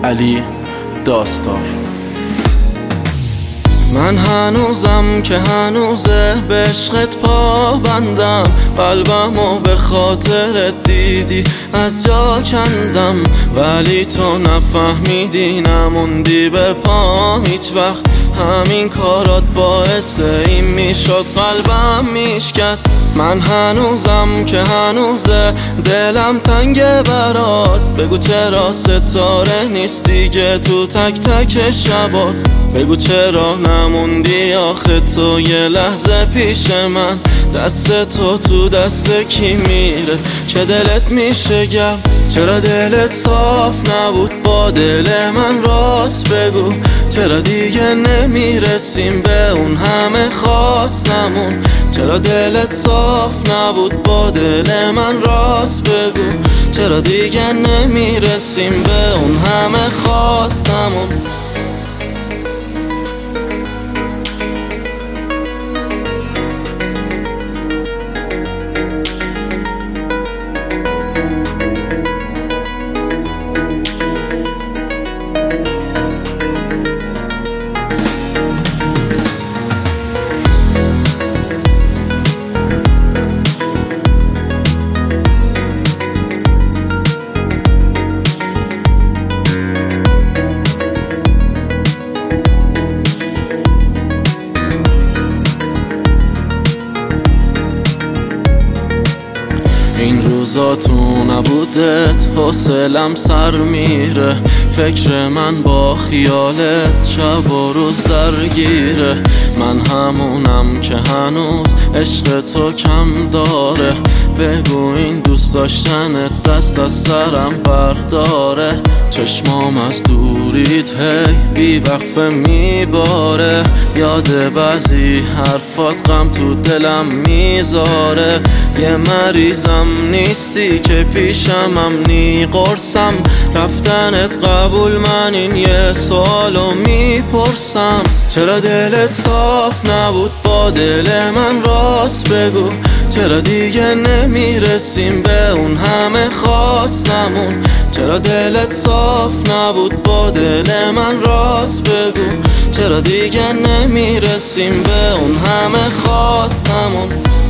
علی داستار. من هنوزم که هنوزه به عشقت پابندم، قلبمو به خاطرت دیدی از جا کندم، ولی تو نفهمیدی نموندی به پام هیچ وقت. همین کارات باعث این میشد قلبم میشکست. من هنوزم که هنوزه دلم تنگه برات، بگو چرا ستاره نیستی که تو تک تک شبات، بگو چرا نموندی آخه تو یه لحظه پیش من. دست تو دست کی میره که دلت میشه گم؟ چرا دلت صاف نبود با دل من راست بگو؟ چرا دیگه نمیرسیم به اون همه خواستمون؟ چرا دلت صاف نبود با دل من راست بگو؟ چرا دیگه نمیرسیم به اون همه خواستمون؟ این روزا تو نبودت حوصلم سر میره، فکر من با خیالت شب و روز درگیره. من همونم که هنوز عشق تو کم داره، بگو این دوست داشتنت دست از سرم برداره. چشمام از دوریت هی بی وقفه میباره، یاد بعضی حرفات غم تو دلم میذاره. یه مریضم نیستی که پیشمم نی قرصم، رفتنت قبول من این یه سوالو میپرسم. چرا دلت صاف نبود با دل من راست بگو؟ چرا دیگه نمیرسیم به اون همه خواستمون؟ چرا دلت صاف نبود با دل من راست بگو؟ چرا دیگه نمیرسیم به اون همه خواستمون؟